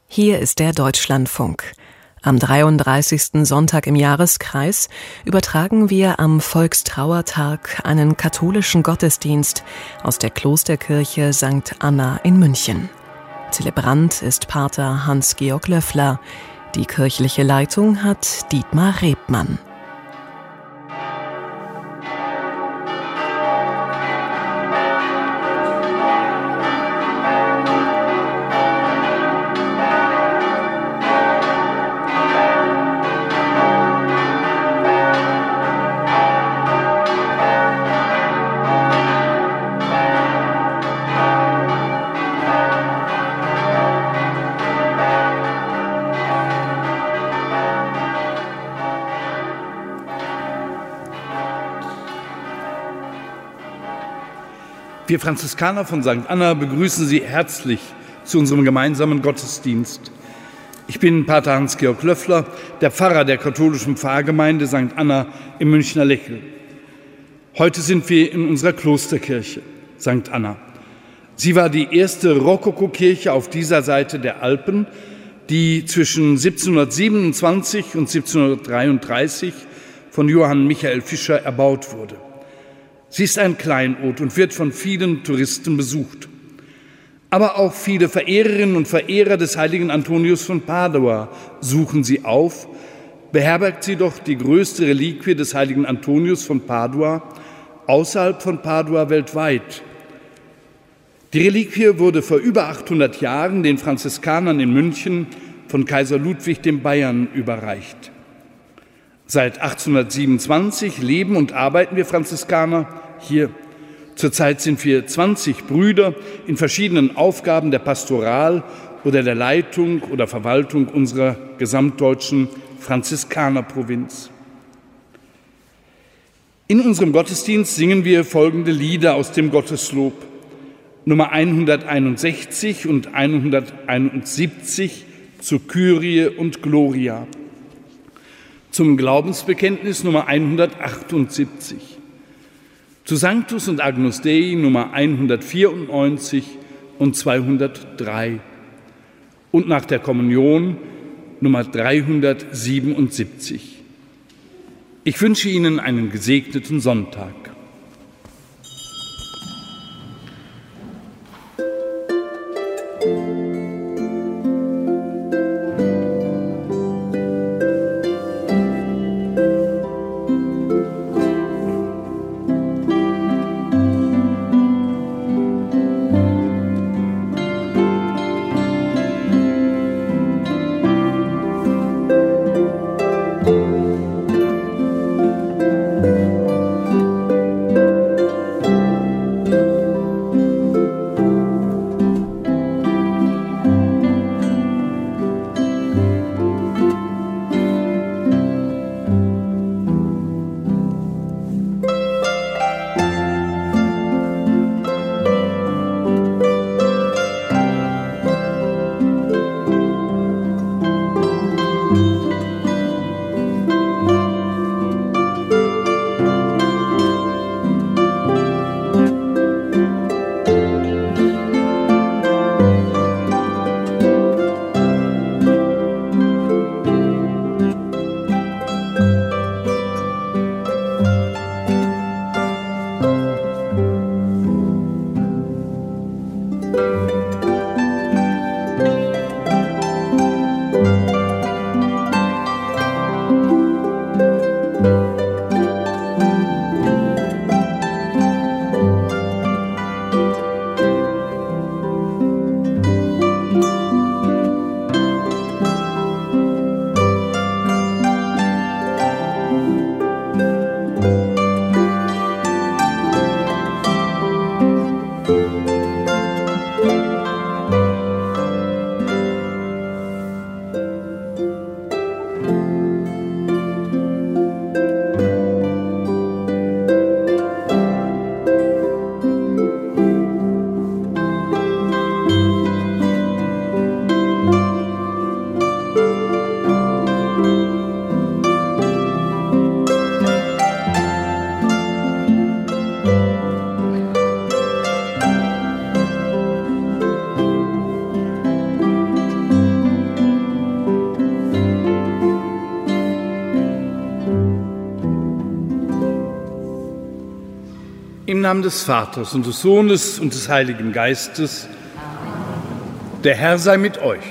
Hier ist der Deutschlandfunk. Am 33. Sonntag im Jahreskreis übertragen wir am Volkstrauertag einen katholischen Gottesdienst aus der Klosterkirche St. Anna in München. Zelebrant ist Pater Hans-Georg Löffler. Die kirchliche Leitung hat Dietmar Rebmann. Wir Franziskaner von St. Anna begrüßen Sie herzlich zu unserem gemeinsamen Gottesdienst. Ich bin Pater Hans-Georg Löffler, der Pfarrer der katholischen Pfarrgemeinde St. Anna im Münchner Lechel. Heute sind wir in unserer Klosterkirche St. Anna. Sie war die erste Rokokokirche auf dieser Seite der Alpen, die zwischen 1727 und 1733 von Johann Michael Fischer erbaut wurde. Sie ist ein Kleinod und wird von vielen Touristen besucht. Aber auch viele Verehrerinnen und Verehrer des heiligen Antonius von Padua suchen sie auf, beherbergt sie doch die größte Reliquie des heiligen Antonius von Padua, außerhalb von Padua weltweit. Die Reliquie wurde vor über 800 Jahren den Franziskanern in München von Kaiser Ludwig dem Bayern überreicht. Seit 1827 leben und arbeiten wir Franziskaner hier. Zurzeit sind wir 20 Brüder in verschiedenen Aufgaben der Pastoral oder der Leitung oder Verwaltung unserer gesamtdeutschen Franziskanerprovinz. In unserem Gottesdienst singen wir folgende Lieder aus dem Gotteslob. Nummer 161 und 171 zu Kyrie und Gloria. Zum Glaubensbekenntnis Nummer 178, zu Sanctus und Agnus Dei Nummer 194 und 203 und nach der Kommunion Nummer 377. Ich wünsche Ihnen einen gesegneten Sonntag. Namen des Vaters und des Sohnes und des Heiligen Geistes. Der Herr sei mit euch.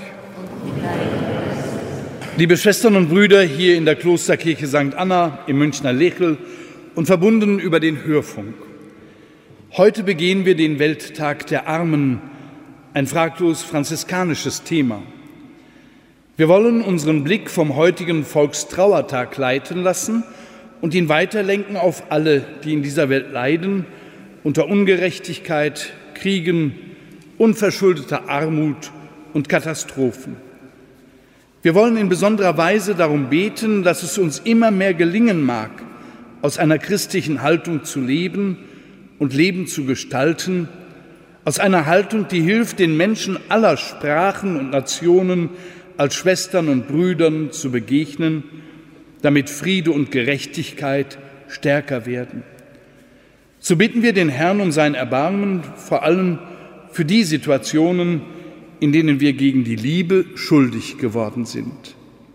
Liebe Schwestern und Brüder hier in der Klosterkirche St. Anna im Münchner Lechel und verbunden über den Hörfunk. Heute begehen wir den Welttag der Armen, ein fraglos franziskanisches Thema. Wir wollen unseren Blick vom heutigen Volkstrauertag leiten lassen und ihn weiterlenken auf alle, die in dieser Welt leiden, unter Ungerechtigkeit, Kriegen, unverschuldeter Armut und Katastrophen. Wir wollen in besonderer Weise darum beten, dass es uns immer mehr gelingen mag, aus einer christlichen Haltung zu leben und Leben zu gestalten, aus einer Haltung, die hilft, den Menschen aller Sprachen und Nationen als Schwestern und Brüdern zu begegnen, damit Friede und Gerechtigkeit stärker werden. So bitten wir den Herrn um sein Erbarmen, vor allem für die Situationen, in denen wir gegen die Liebe schuldig geworden sind.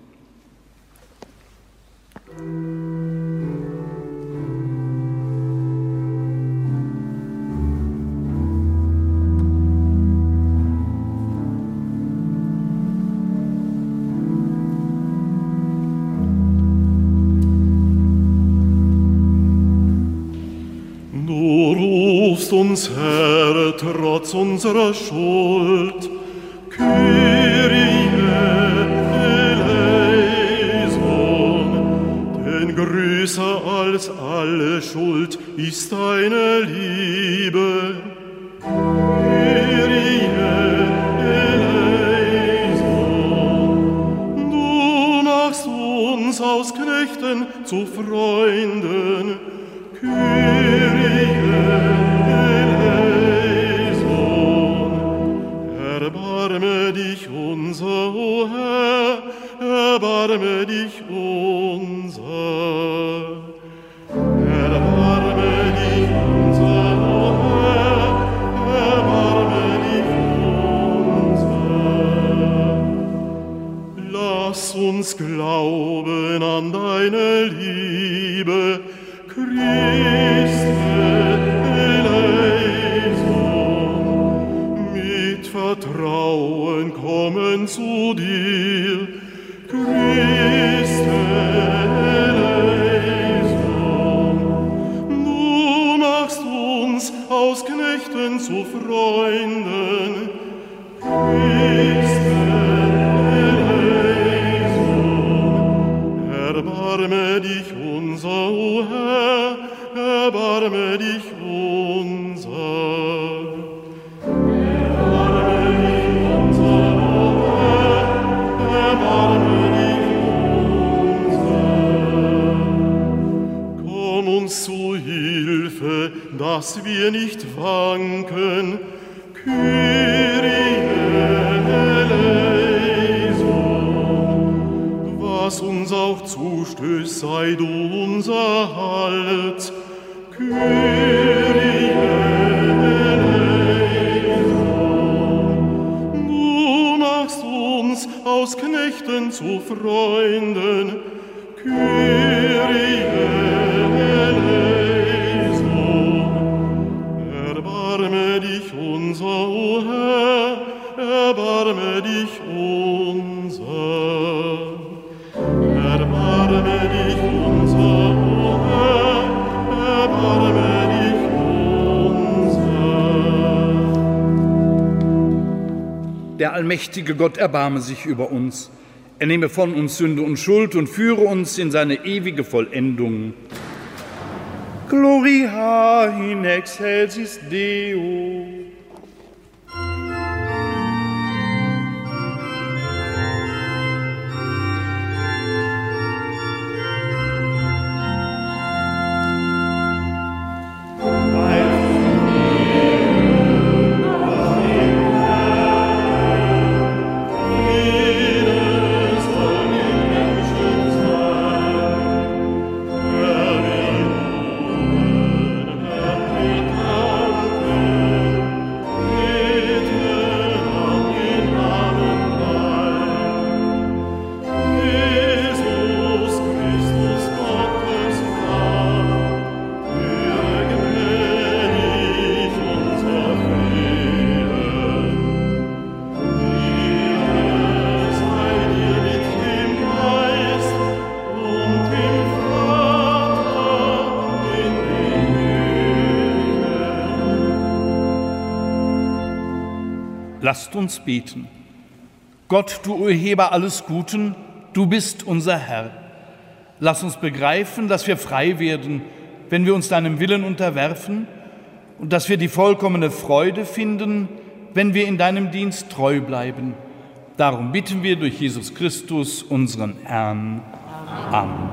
Uns, Herr, trotz unserer Schuld, Kyrie eleison, denn größer als alle Schuld ist deine Liebe. Kyrie eleison, du machst uns aus Knechten zu Freunden. Kyrie erbarme dich unser, o Herr, erbarme dich unser. Erbarme dich unser, o Herr, erbarme dich unser. Lass uns glauben an deine Liebe, Christe eleison, mit Vertrauen kommen zu dir, Christe eleison. Du machst uns aus Knechten zu Freunden, Christe eleison. Erbarme dich unser, o Herr, erbarme dich unser. Zu Hilfe, dass wir nicht wanken, Kyrie eleison. Was uns auch zustößt, sei du unser Halt, Kyrie eleison. Du machst uns aus Knechten zu Freunden, Kyrie erbarme dich unser, o Herr, erbarme dich unser. Erbarme dich unser, o Herr, erbarme dich unser. Der allmächtige Gott erbarme sich über uns. Er nehme von uns Sünde und Schuld und führe uns in seine ewige Vollendung. Gloria in excelsis Deo. Lasst uns beten. Gott, du Urheber alles Guten, du bist unser Herr. Lass uns begreifen, dass wir frei werden, wenn wir uns deinem Willen unterwerfen, und dass wir die vollkommene Freude finden, wenn wir in deinem Dienst treu bleiben. Darum bitten wir durch Jesus Christus, unseren Herrn. Amen.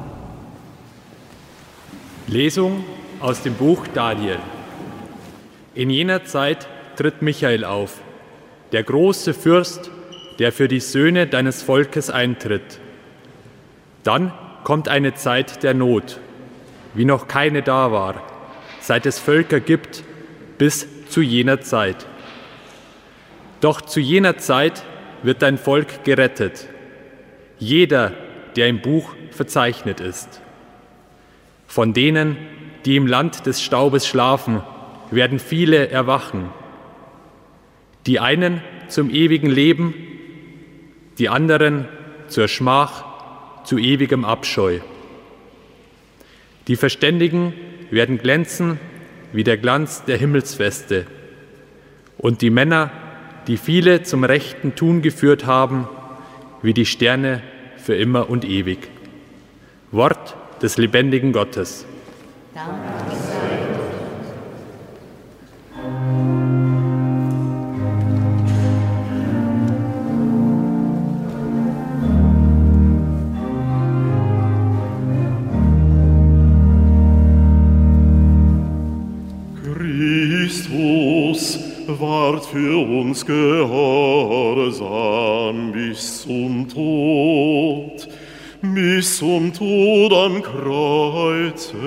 Lesung aus dem Buch Daniel. In jener Zeit tritt Michael auf, der große Fürst, der für die Söhne deines Volkes eintritt. Dann kommt eine Zeit der Not, wie noch keine da war, seit es Völker gibt, bis zu jener Zeit. Doch zu jener Zeit wird dein Volk gerettet, jeder, der im Buch verzeichnet ist. Von denen, die im Land des Staubes schlafen, werden viele erwachen. Die einen zum ewigen Leben, die anderen zur Schmach, zu ewigem Abscheu. Die Verständigen werden glänzen wie der Glanz der Himmelsfeste, und die Männer, die viele zum rechten Tun geführt haben, wie die Sterne für immer und ewig. Wort des lebendigen Gottes. Dank sei Christus ward für uns gehorsam bis zum Tod am Kreuze.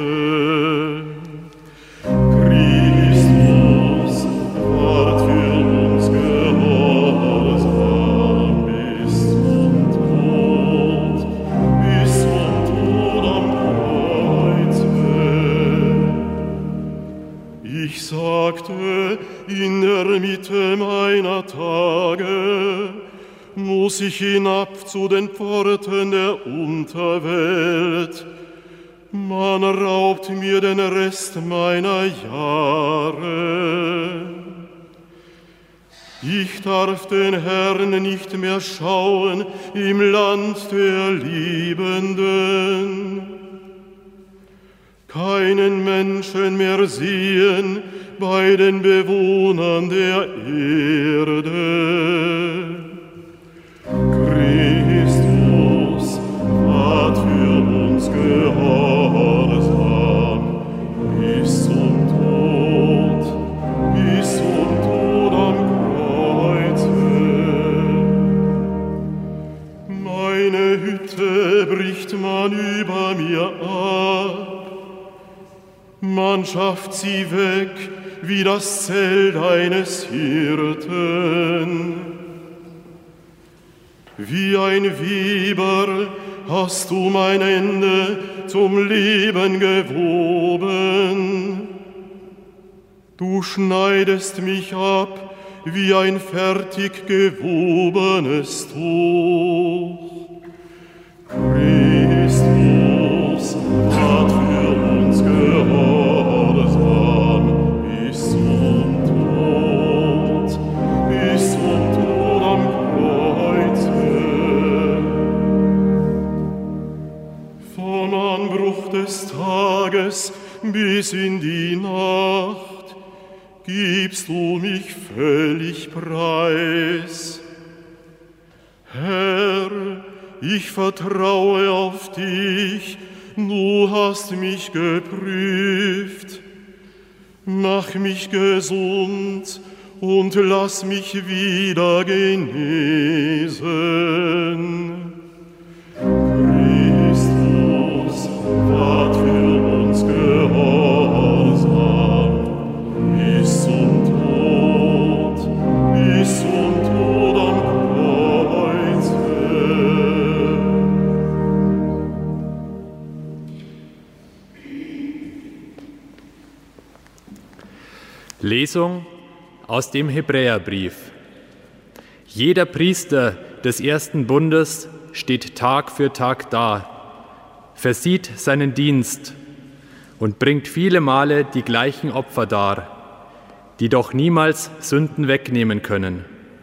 Christus ward für uns gehorsam bis zum Tod am Kreuze. Ich sagte in der Mitte meiner Tage, muss ich hinab zu den Pforten der Unterwelt. Man raubt mir den Rest meiner Jahre. Ich darf den Herrn nicht mehr schauen im Land der Liebenden. Keinen Menschen mehr sehen bei den Bewohnern der Erde. Christus ward für uns gehorsam bis zum Tod am Kreuze. Meine Hütte bricht man über mir ab, man schafft sie weg wie das Zelt eines Hirten. Wie ein Weber hast du mein Ende zum Leben gewoben. Du schneidest mich ab wie ein fertig gewobenes Tuch. Christus ward für uns gehorsam bis zum Tod am Kreuze. Vom Anbruch des Tages bis in die Nacht gibst du mich völlig preis. Herr, ich vertraue auf dich, du hast mich geprüft. Mach mich gesund und lass mich wieder genesen. Christus ward für uns gehorsam bis zum Tod am Kreuze. Lesung aus dem Hebräerbrief. Jeder Priester des ersten Bundes steht Tag für Tag da, versieht seinen Dienst und bringt viele Male die gleichen Opfer dar, die doch niemals Sünden wegnehmen können.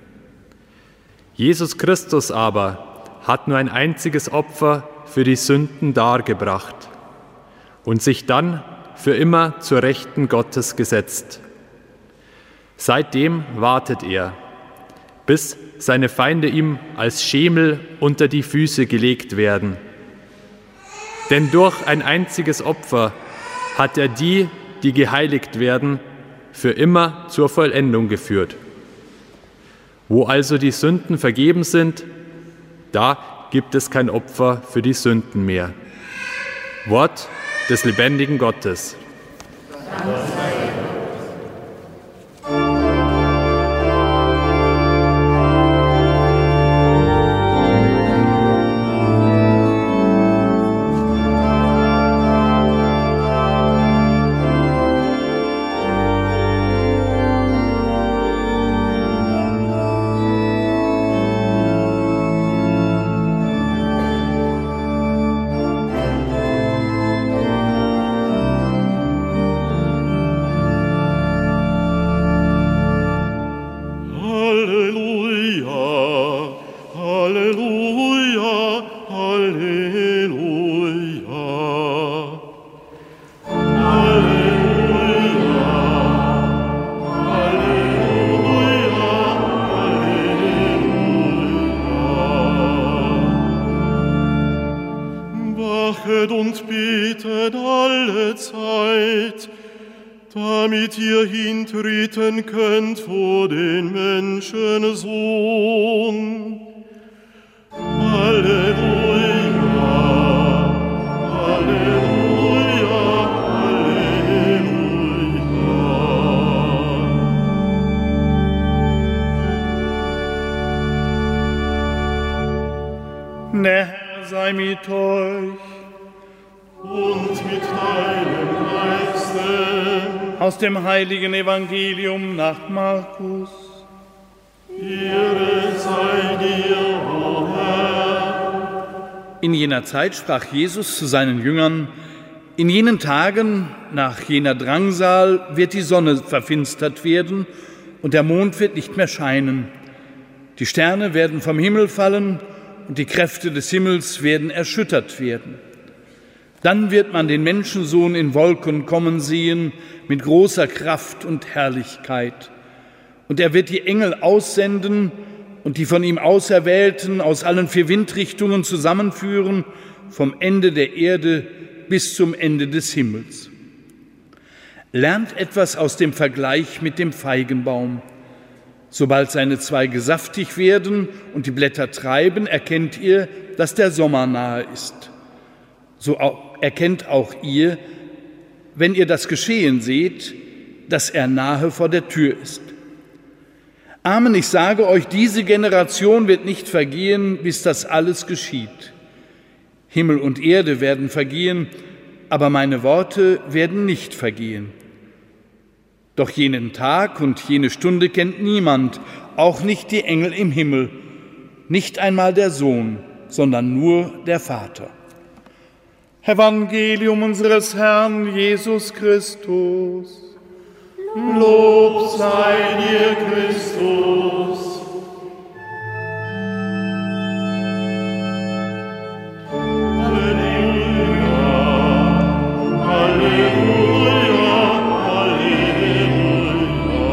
Jesus Christus aber hat nur ein einziges Opfer für die Sünden dargebracht und sich dann für immer zur Rechten Gottes gesetzt. Seitdem wartet er, bis seine Feinde ihm als Schemel unter die Füße gelegt werden. Denn durch ein einziges Opfer hat er die, die geheiligt werden, für immer zur Vollendung geführt. Wo also die Sünden vergeben sind, da gibt es kein Opfer für die Sünden mehr. Wort des lebendigen Gottes. Und betet alle Zeit, damit ihr hintreten könnt vor den Menschensohn. Halleluja, Halleluja, Halleluja. Der Herr sei mit euch. Und mit deinem Geiste. Aus dem heiligen Evangelium nach Markus. Ehre sei dir, o Herr. In jener Zeit sprach Jesus zu seinen Jüngern: In jenen Tagen, nach jener Drangsal, wird die Sonne verfinstert werden und der Mond wird nicht mehr scheinen. Die Sterne werden vom Himmel fallen und die Kräfte des Himmels werden erschüttert werden. Dann wird man den Menschensohn in Wolken kommen sehen, mit großer Kraft und Herrlichkeit. Und er wird die Engel aussenden und die von ihm Auserwählten aus allen 4 Windrichtungen zusammenführen, vom Ende der Erde bis zum Ende des Himmels. Lernt etwas aus dem Vergleich mit dem Feigenbaum. Sobald seine Zweige saftig werden und die Blätter treiben, erkennt ihr, dass der Sommer nahe ist. So erkennt auch ihr, wenn ihr das Geschehen seht, dass er nahe vor der Tür ist. Amen, ich sage euch, diese Generation wird nicht vergehen, bis das alles geschieht. Himmel und Erde werden vergehen, aber meine Worte werden nicht vergehen. Doch jenen Tag und jene Stunde kennt niemand, auch nicht die Engel im Himmel, nicht einmal der Sohn, sondern nur der Vater. Evangelium unseres Herrn Jesus Christus. Lob sei dir, Christus. Halleluja, Halleluja, Halleluja.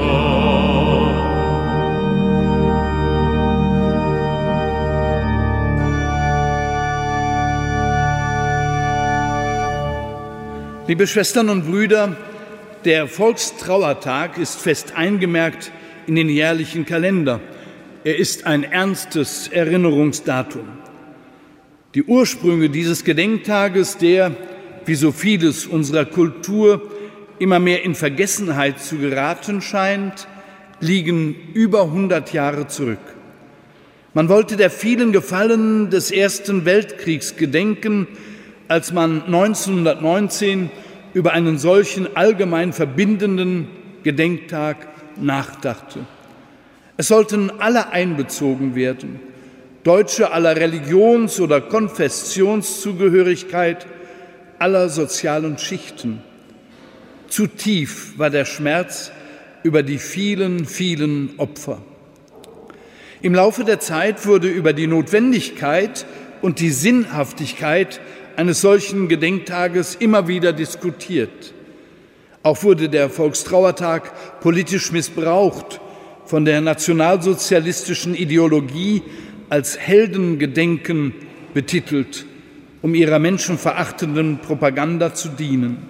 Liebe Schwestern und Brüder, der Volkstrauertag ist fest eingemerkt in den jährlichen Kalender. Er ist ein ernstes Erinnerungsdatum. Die Ursprünge dieses Gedenktages, der, wie so vieles unserer Kultur, immer mehr in Vergessenheit zu geraten scheint, liegen über 100 Jahre zurück. Man wollte der vielen Gefallenen des Ersten Weltkriegs gedenken, als man 1919 über einen solchen allgemein verbindenden Gedenktag nachdachte. Es sollten alle einbezogen werden, Deutsche aller Religions- oder Konfessionszugehörigkeit, aller sozialen Schichten. Zu tief war der Schmerz über die vielen, vielen Opfer. Im Laufe der Zeit wurde über die Notwendigkeit und die Sinnhaftigkeit eines solchen Gedenktages immer wieder diskutiert. Auch wurde der Volkstrauertag politisch missbraucht, von der nationalsozialistischen Ideologie als Heldengedenken betitelt, um ihrer menschenverachtenden Propaganda zu dienen.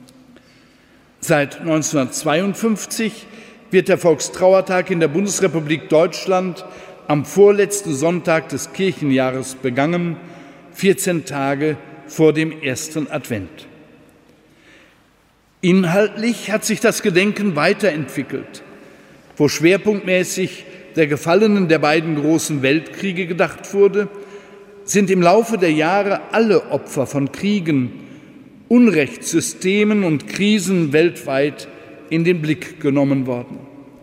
Seit 1952 wird der Volkstrauertag in der Bundesrepublik Deutschland am vorletzten Sonntag des Kirchenjahres begangen, 14 Tage vor dem ersten Advent. Inhaltlich hat sich das Gedenken weiterentwickelt, wo schwerpunktmäßig der Gefallenen der beiden großen Weltkriege gedacht wurde, sind im Laufe der Jahre alle Opfer von Kriegen, Unrechtssystemen und Krisen weltweit in den Blick genommen worden.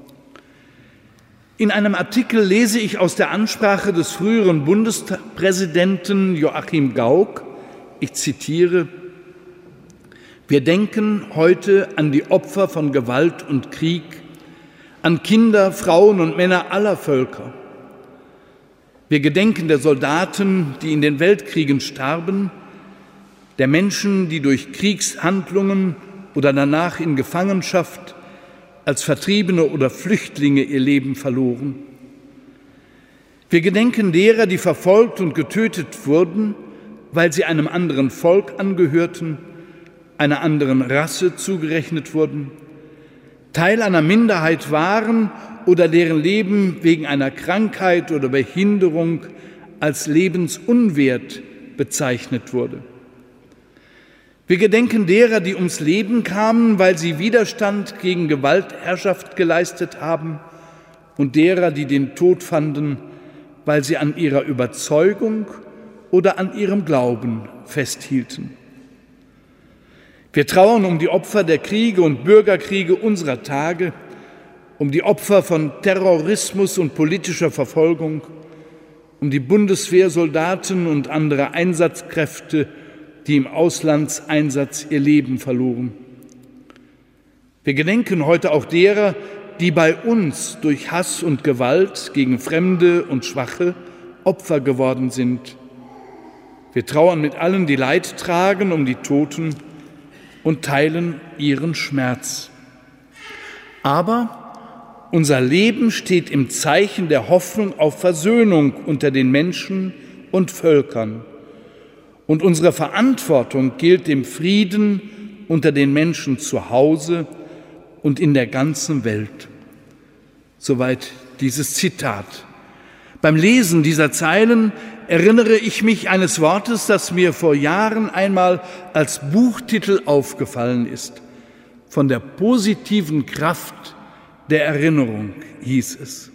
In einem Artikel lese ich aus der Ansprache des früheren Bundespräsidenten Joachim Gauck, ich zitiere: Wir denken heute an die Opfer von Gewalt und Krieg, an Kinder, Frauen und Männer aller Völker. Wir gedenken der Soldaten, die in den Weltkriegen starben, der Menschen, die durch Kriegshandlungen oder danach in Gefangenschaft als Vertriebene oder Flüchtlinge ihr Leben verloren. Wir gedenken derer, die verfolgt und getötet wurden, weil sie einem anderen Volk angehörten, einer anderen Rasse zugerechnet wurden, Teil einer Minderheit waren oder deren Leben wegen einer Krankheit oder Behinderung als lebensunwert bezeichnet wurde. Wir gedenken derer, die ums Leben kamen, weil sie Widerstand gegen Gewaltherrschaft geleistet haben, und derer, die den Tod fanden, weil sie an ihrer Überzeugung oder an ihrem Glauben festhielten. Wir trauern um die Opfer der Kriege und Bürgerkriege unserer Tage, um die Opfer von Terrorismus und politischer Verfolgung, um die Bundeswehrsoldaten und andere Einsatzkräfte, die im Auslandseinsatz ihr Leben verloren. Wir gedenken heute auch derer, die bei uns durch Hass und Gewalt gegen Fremde und Schwache Opfer geworden sind. Wir trauern mit allen, die Leid tragen, um die Toten und teilen ihren Schmerz. Aber unser Leben steht im Zeichen der Hoffnung auf Versöhnung unter den Menschen und Völkern. Und unsere Verantwortung gilt dem Frieden unter den Menschen zu Hause und in der ganzen Welt. Soweit dieses Zitat. Beim Lesen dieser Zeilen erinnere ich mich eines Wortes, das mir vor Jahren einmal als Buchtitel aufgefallen ist. Von der positiven Kraft der Erinnerung hieß es.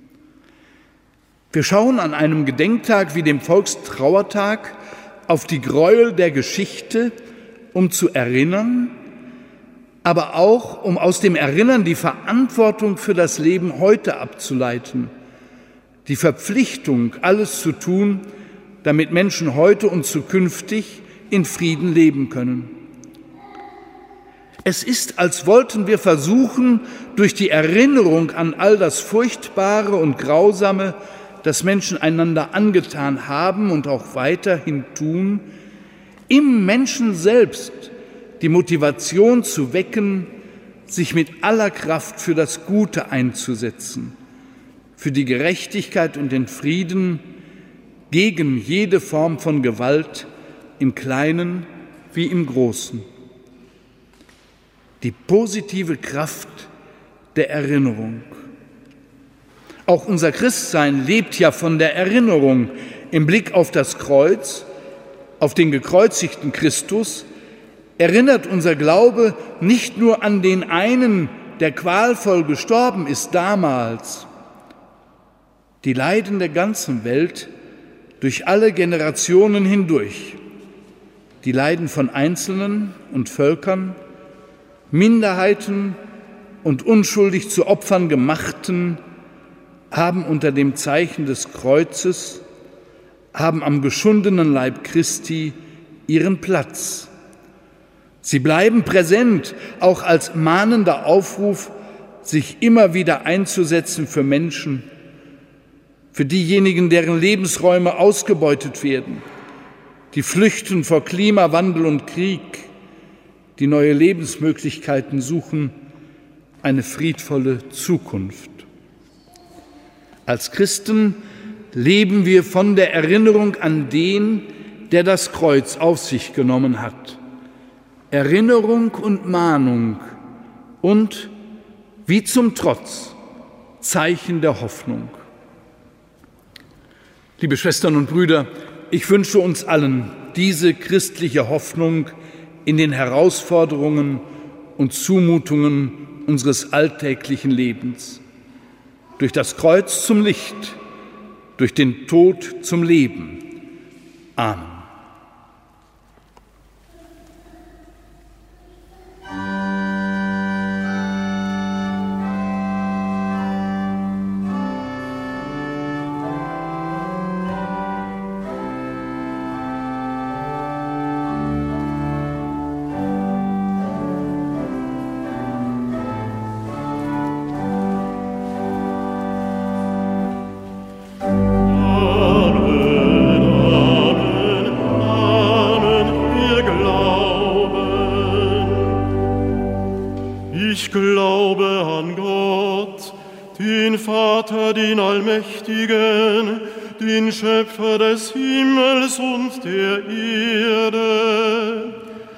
Wir schauen an einem Gedenktag wie dem Volkstrauertag auf die Gräuel der Geschichte, um zu erinnern, aber auch, um aus dem Erinnern die Verantwortung für das Leben heute abzuleiten, die Verpflichtung, alles zu tun, damit Menschen heute und zukünftig in Frieden leben können. Es ist, als wollten wir versuchen, durch die Erinnerung an all das Furchtbare und Grausame, das Menschen einander angetan haben und auch weiterhin tun, im Menschen selbst die Motivation zu wecken, sich mit aller Kraft für das Gute einzusetzen, für die Gerechtigkeit und den Frieden, gegen jede Form von Gewalt, im Kleinen wie im Großen. Die positive Kraft der Erinnerung. Auch unser Christsein lebt ja von der Erinnerung im Blick auf das Kreuz, auf den gekreuzigten Christus, erinnert unser Glaube nicht nur an den einen, der qualvoll gestorben ist damals. Die Leiden der ganzen Welt durch alle Generationen hindurch, die Leiden von Einzelnen und Völkern, Minderheiten und unschuldig zu Opfern gemachten, haben unter dem Zeichen des Kreuzes, haben am geschundenen Leib Christi ihren Platz. Sie bleiben präsent, auch als mahnender Aufruf, sich immer wieder einzusetzen für Menschen, für diejenigen, deren Lebensräume ausgebeutet werden, die flüchten vor Klimawandel und Krieg, die neue Lebensmöglichkeiten suchen, eine friedvolle Zukunft. Als Christen leben wir von der Erinnerung an den, der das Kreuz auf sich genommen hat. Erinnerung und Mahnung und, wie zum Trotz, Zeichen der Hoffnung. Liebe Schwestern und Brüder, ich wünsche uns allen diese christliche Hoffnung in den Herausforderungen und Zumutungen unseres alltäglichen Lebens. Durch das Kreuz zum Licht, durch den Tod zum Leben. Amen. Den Schöpfer des Himmels und der Erde.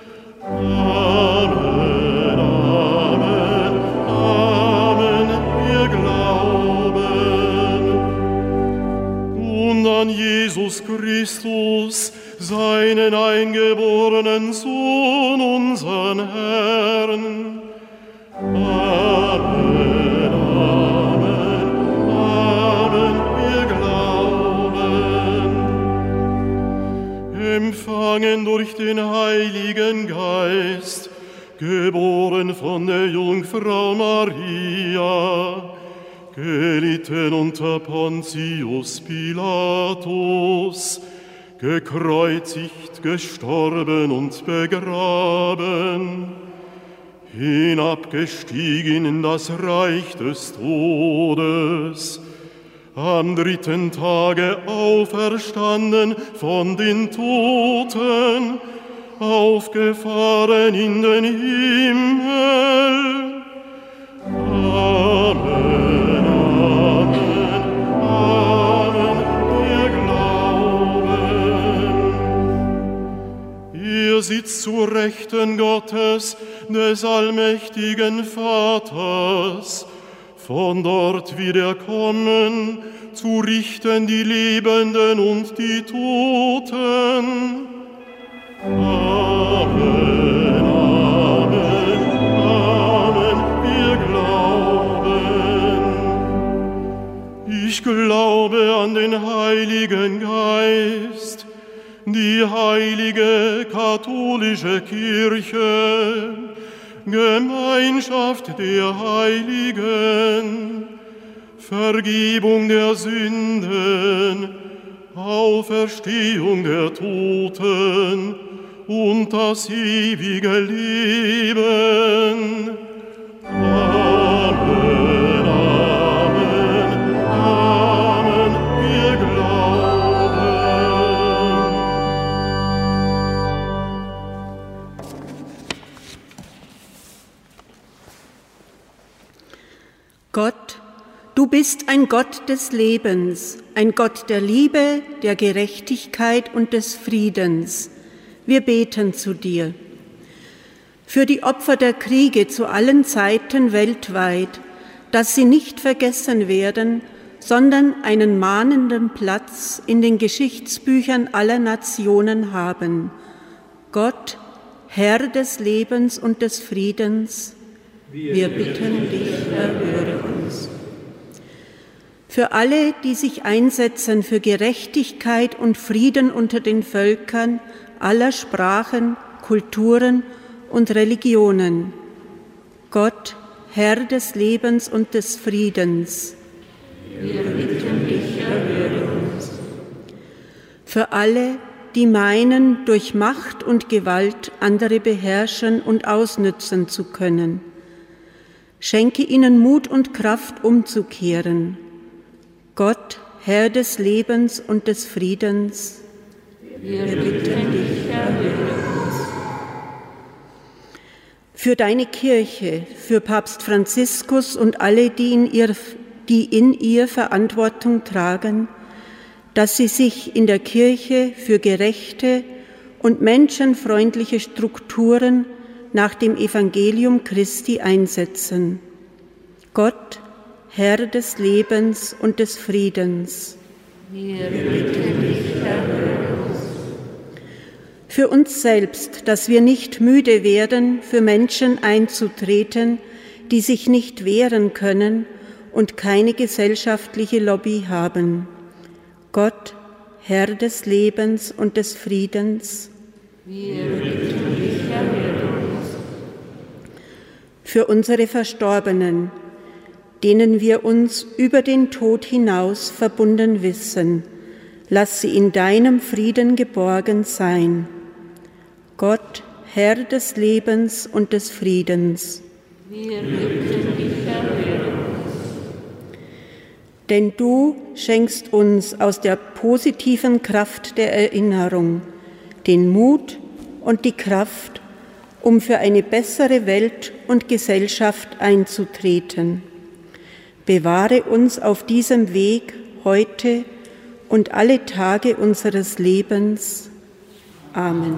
Amen, Amen, Amen, wir glauben. Und an Jesus Christus, seinen eingeborenen Sohn, unseren Herrn. Amen. Empfangen durch den Heiligen Geist, geboren von der Jungfrau Maria, gelitten unter Pontius Pilatus, gekreuzigt, gestorben und begraben, hinabgestiegen in das Reich des Todes, am 3. Tage auferstanden von den Toten, aufgefahren in den Himmel. Amen, Amen, Amen, wir glauben. Ihr sitzt zu Rechten Gottes, des allmächtigen Vaters, von dort wird er kommen, zu richten die Lebenden und die Toten. Amen, Amen, Amen, wir glauben. Ich glaube an den Heiligen Geist, die heilige katholische Kirche, Gemeinschaft der Heiligen, Vergebung der Sünden, Auferstehung der Toten und das ewige Leben. Amen, Amen, Amen, wir glauben. Gott, du bist ein Gott des Lebens, ein Gott der Liebe, der Gerechtigkeit und des Friedens. Wir beten zu dir. Für die Opfer der Kriege zu allen Zeiten weltweit, dass sie nicht vergessen werden, sondern einen mahnenden Platz in den Geschichtsbüchern aller Nationen haben. Gott, Herr des Lebens und des Friedens, wir bitten dich, erhöre uns. Für alle, die sich einsetzen für Gerechtigkeit und Frieden unter den Völkern aller Sprachen, Kulturen und Religionen. Gott, Herr des Lebens und des Friedens, wir bitten dich, erhöre uns. Für alle, die meinen, durch Macht und Gewalt andere beherrschen und ausnützen zu können. Schenke ihnen Mut und Kraft, umzukehren. Gott, Herr des Lebens und des Friedens, Wir bitten dich, erhöre uns. Für deine Kirche, für Papst Franziskus und alle, die in ihr Verantwortung tragen, dass sie sich in der Kirche für gerechte und menschenfreundliche Strukturen nach dem Evangelium Christi einsetzen. Gott, Herr des Lebens und des Friedens, Wir bitten dich, erhöre uns. für uns selbst, dass wir nicht müde werden, für Menschen einzutreten, die sich nicht wehren können und keine gesellschaftliche Lobby haben. Gott, Herr des Lebens und des Friedens, Wir bitten dich, erhöre uns. für unsere Verstorbenen, denen wir uns über den Tod hinaus verbunden wissen, lass sie in deinem Frieden geborgen sein. Gott, Herr des Lebens und des Friedens, Wir bitten dich, erhöre uns. denn du schenkst uns aus der positiven Kraft der Erinnerung den Mut und die Kraft, um für eine bessere Welt und Gesellschaft einzutreten. Bewahre uns auf diesem Weg heute und alle Tage unseres Lebens. Amen.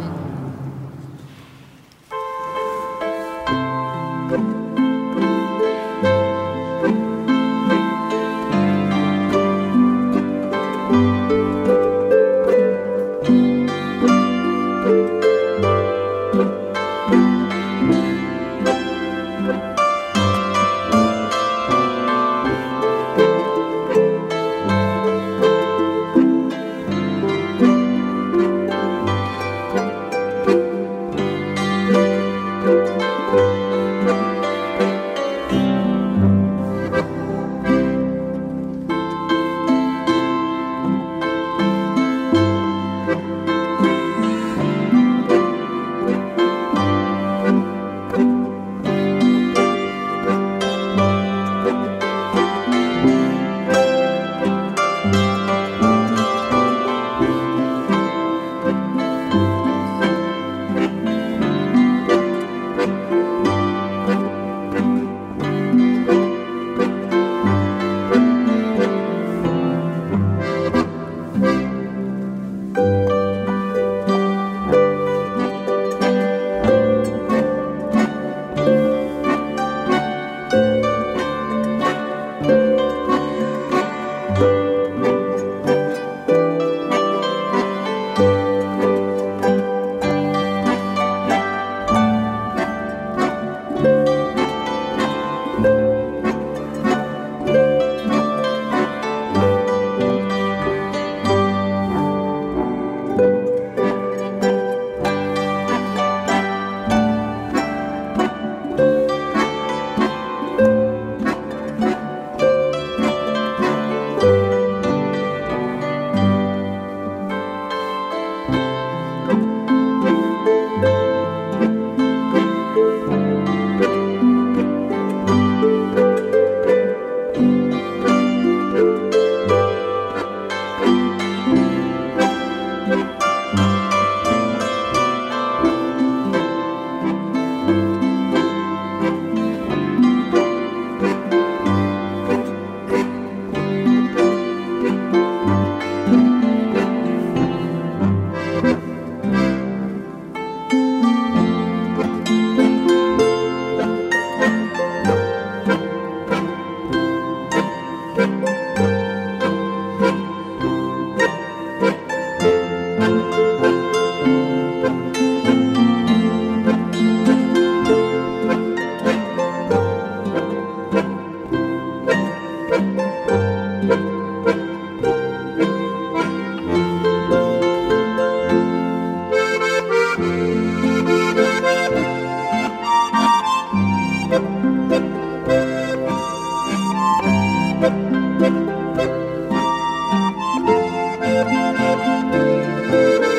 Musik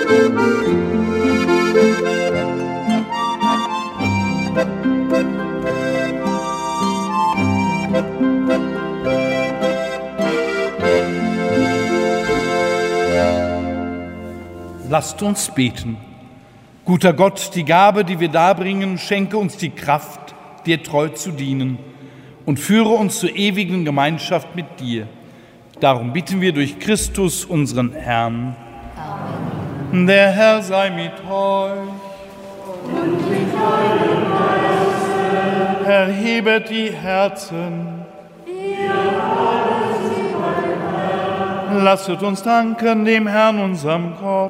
Lasst uns beten. Guter Gott, die Gabe, die wir darbringen, schenke uns die Kraft, dir treu zu dienen und führe uns zur ewigen Gemeinschaft mit dir. Darum bitten wir durch Christus, unseren Herrn. Amen. Der Herr sei mit euch. Und mit eurem Geiste. Erhebet die Herzen. Lasset uns danken dem Herrn, unserem Gott.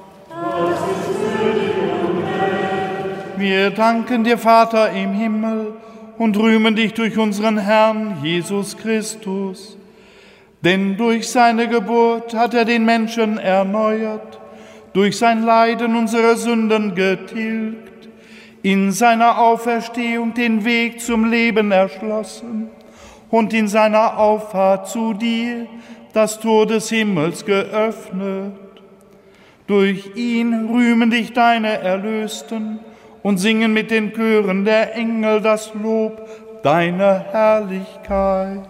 Wir danken dir, Vater im Himmel, und rühmen dich durch unseren Herrn Jesus Christus. Denn durch seine Geburt hat er den Menschen erneuert, durch sein Leiden unsere Sünden getilgt, in seiner Auferstehung den Weg zum Leben erschlossen und in seiner Auffahrt zu dir das Tor des Himmels geöffnet. Durch ihn rühmen dich deine Erlösten und singen mit den Chören der Engel das Lob deiner Herrlichkeit.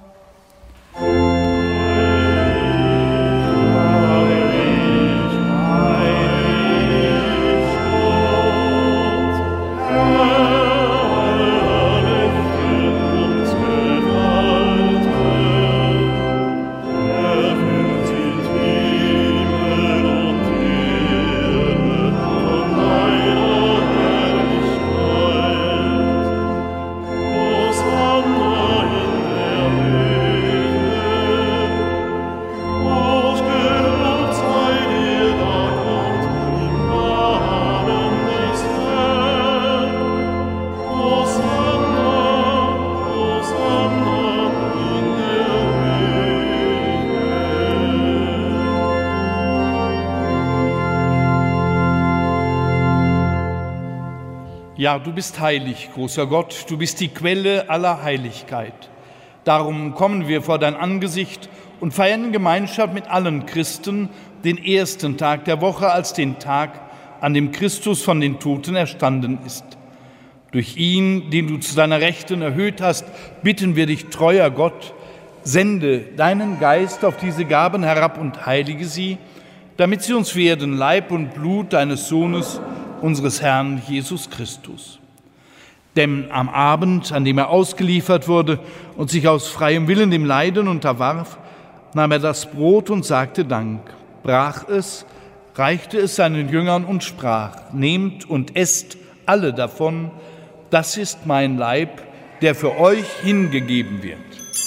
Ja, du bist heilig, großer Gott, du bist die Quelle aller Heiligkeit. Darum kommen wir vor dein Angesicht und feiern in Gemeinschaft mit allen Christen den ersten Tag der Woche als den Tag, an dem Christus von den Toten erstanden ist. Durch ihn, den du zu deiner Rechten erhöht hast, bitten wir dich, treuer Gott, sende deinen Geist auf diese Gaben herab und heilige sie, damit sie uns werden Leib und Blut deines Sohnes, unseres Herrn Jesus Christus. Denn am Abend, an dem er ausgeliefert wurde und sich aus freiem Willen dem Leiden unterwarf, nahm er das Brot und sagte Dank, brach es, reichte es seinen Jüngern und sprach, nehmt und esst alle davon, das ist mein Leib, der für euch hingegeben wird.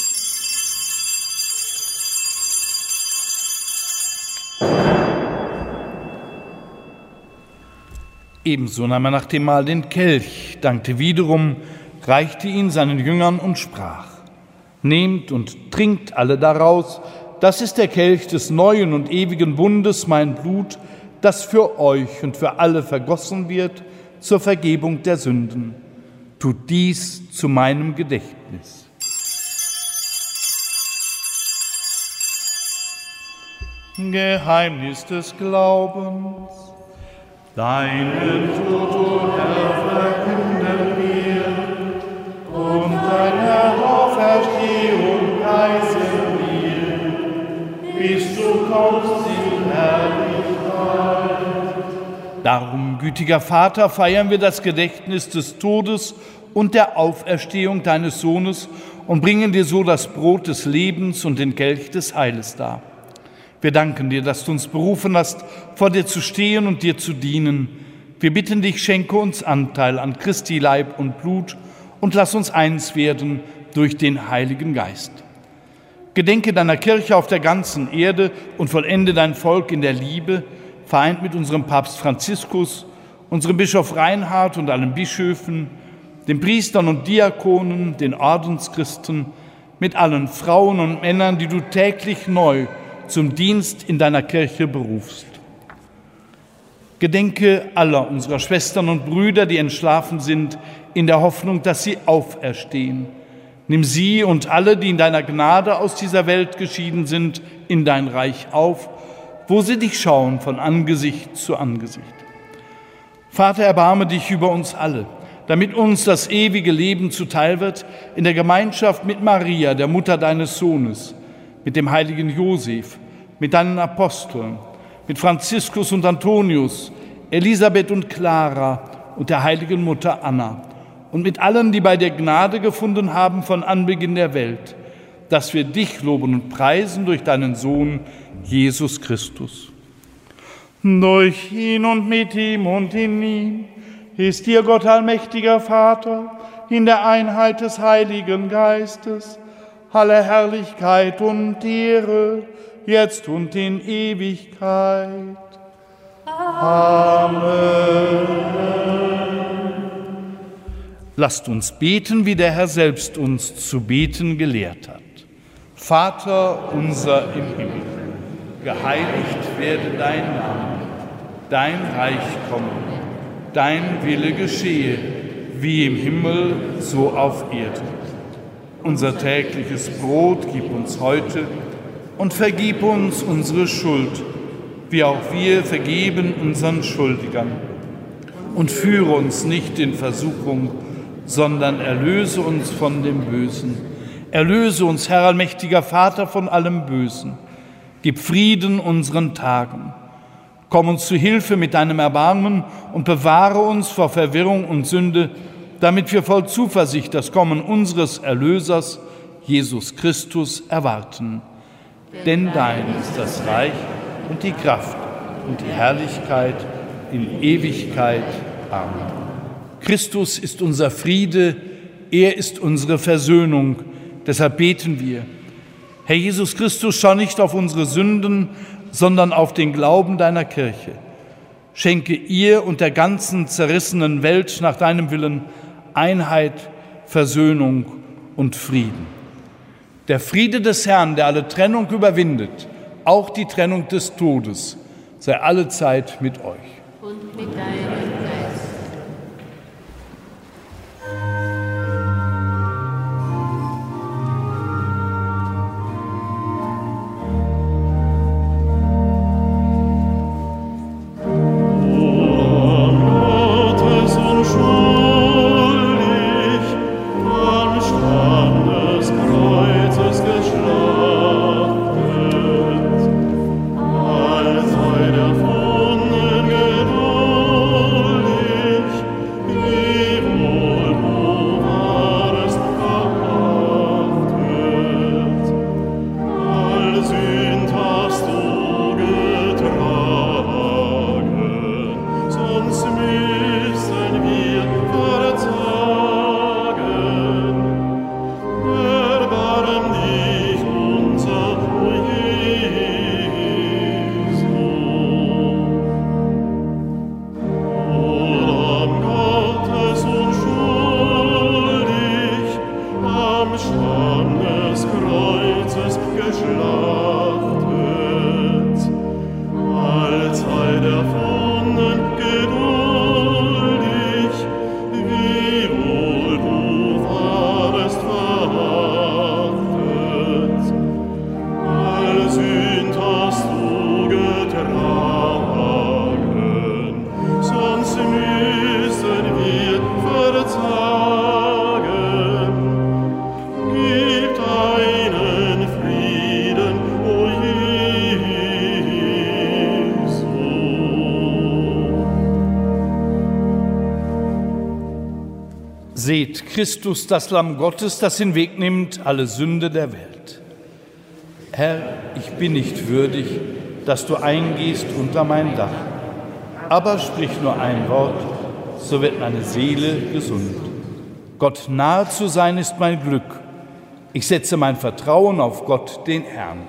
Ebenso nahm er nach dem Mahl den Kelch, dankte wiederum, reichte ihn seinen Jüngern und sprach, nehmt und trinkt alle daraus, das ist der Kelch des neuen und ewigen Bundes, mein Blut, das für euch und für alle vergossen wird zur Vergebung der Sünden. Tut dies zu meinem Gedächtnis. Geheimnis des Glaubens. Deinen Tod, o Herr, verkünden wir, und deine Auferstehung preisen wir, bis du kommst in Herrlichkeit. Darum, gütiger Vater, feiern wir das Gedächtnis des Todes und der Auferstehung deines Sohnes und bringen dir so das Brot des Lebens und den Kelch des Heiles dar. Wir danken dir, dass du uns berufen hast, vor dir zu stehen und dir zu dienen. Wir bitten dich, schenke uns Anteil an Christi Leib und Blut und lass uns eins werden durch den Heiligen Geist. Gedenke deiner Kirche auf der ganzen Erde und vollende dein Volk in der Liebe, vereint mit unserem Papst Franziskus, unserem Bischof Reinhard und allen Bischöfen, den Priestern und Diakonen, den Ordenschristen, mit allen Frauen und Männern, die du täglich neu zum Dienst in deiner Kirche berufst. Gedenke aller unserer Schwestern und Brüder, die entschlafen sind, in der Hoffnung, dass sie auferstehen. Nimm sie und alle, die in deiner Gnade aus dieser Welt geschieden sind, in dein Reich auf, wo sie dich schauen von Angesicht zu Angesicht. Vater, erbarme dich über uns alle, damit uns das ewige Leben zuteil wird, in der Gemeinschaft mit Maria, der Mutter deines Sohnes, mit dem heiligen Josef, mit deinen Aposteln, mit Franziskus und Antonius, Elisabeth und Clara und der heiligen Mutter Anna und mit allen, die bei dir Gnade gefunden haben von Anbeginn der Welt, dass wir dich loben und preisen durch deinen Sohn Jesus Christus. Durch ihn und mit ihm und in ihm ist dir Gott allmächtiger Vater, in der Einheit des Heiligen Geistes, alle Herrlichkeit und Ehre, jetzt und in Ewigkeit. Amen. Lasst uns beten, wie der Herr selbst uns zu beten gelehrt hat. Vater unser im Himmel, geheiligt werde dein Name, dein Reich komme, dein Wille geschehe, wie im Himmel, so auf Erden. Unser tägliches Brot gib uns heute und vergib uns unsere Schuld, wie auch wir vergeben unseren Schuldigern. Und führe uns nicht in Versuchung, sondern erlöse uns von dem Bösen. Erlöse uns, Herr allmächtiger Vater, von allem Bösen. Gib Frieden unseren Tagen. Komm uns zu Hilfe mit deinem Erbarmen und bewahre uns vor Verwirrung und Sünde, damit wir voll Zuversicht das Kommen unseres Erlösers, Jesus Christus, erwarten. Denn dein ist das Reich und die Kraft und die Herrlichkeit in Ewigkeit. Amen. Christus ist unser Friede, er ist unsere Versöhnung. Deshalb beten wir. Herr Jesus Christus, schau nicht auf unsere Sünden, sondern auf den Glauben deiner Kirche. Schenke ihr und der ganzen zerrissenen Welt nach deinem Willen Einheit, Versöhnung und Frieden. Der Friede des Herrn, der alle Trennung überwindet, auch die Trennung des Todes, sei allezeit mit euch. Und mit deinem Geist. Seht Christus, das Lamm Gottes, das hinwegnimmt alle Sünde der Welt. Herr, ich bin nicht würdig, dass du eingehst unter mein Dach. Aber sprich nur ein Wort, so wird meine Seele gesund. Gott nahe zu sein ist mein Glück. Ich setze mein Vertrauen auf Gott, den Herrn.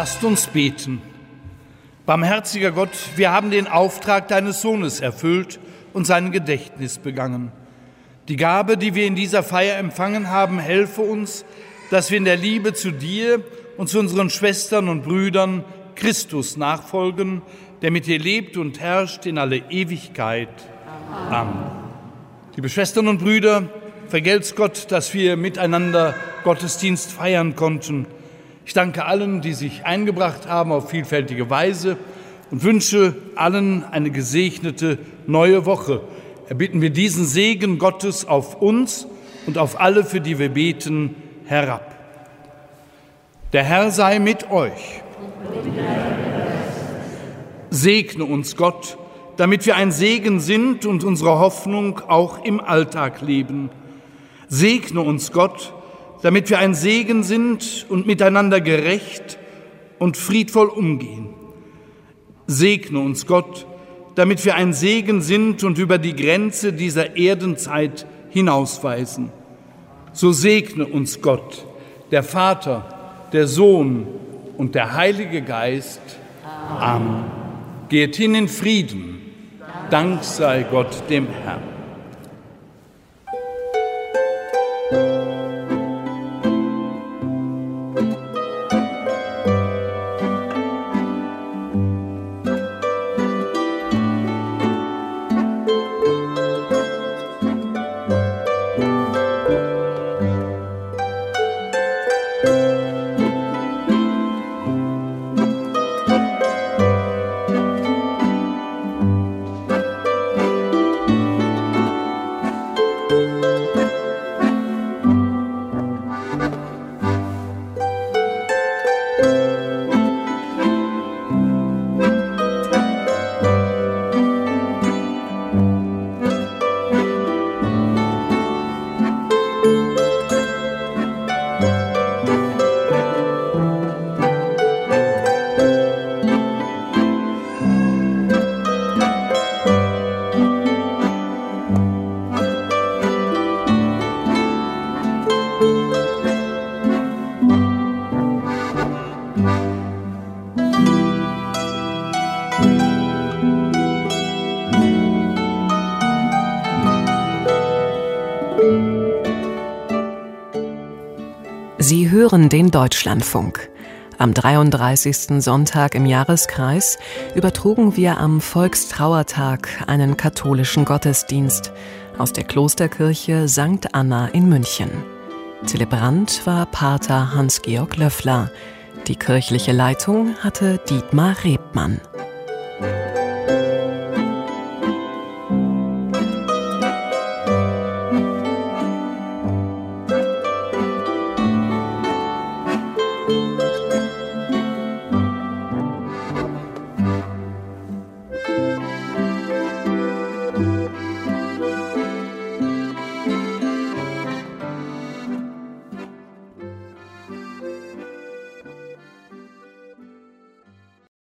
Lasst uns beten. Barmherziger Gott, wir haben den Auftrag deines Sohnes erfüllt und sein Gedächtnis begangen. Die Gabe, die wir in dieser Feier empfangen haben, helfe uns, dass wir in der Liebe zu dir und zu unseren Schwestern und Brüdern Christus nachfolgen, der mit dir lebt und herrscht in alle Ewigkeit. Amen. Liebe Schwestern und Brüder, vergelt's Gott, dass wir miteinander Gottesdienst feiern konnten. Ich danke allen, die sich eingebracht haben auf vielfältige Weise und wünsche allen eine gesegnete neue Woche. Erbitten wir diesen Segen Gottes auf uns und auf alle, für die wir beten, herab. Der Herr sei mit euch. Segne uns Gott, damit wir ein Segen sind und unsere Hoffnung auch im Alltag leben. Segne uns Gott, damit wir ein Segen sind und miteinander gerecht und friedvoll umgehen. Segne uns Gott, damit wir ein Segen sind und über die Grenze dieser Erdenzeit hinausweisen. So segne uns Gott, der Vater, der Sohn und der Heilige Geist. Amen. Geht hin in Frieden. Dank sei Gott dem Herrn. Sie hören den Deutschlandfunk. Am 33. Sonntag im Jahreskreis übertrugen wir am Volkstrauertag einen katholischen Gottesdienst aus der Klosterkirche St. Anna in München. Zelebrant war Pater Hans-Georg Löffler. Die kirchliche Leitung hatte Dietmar Rebmann.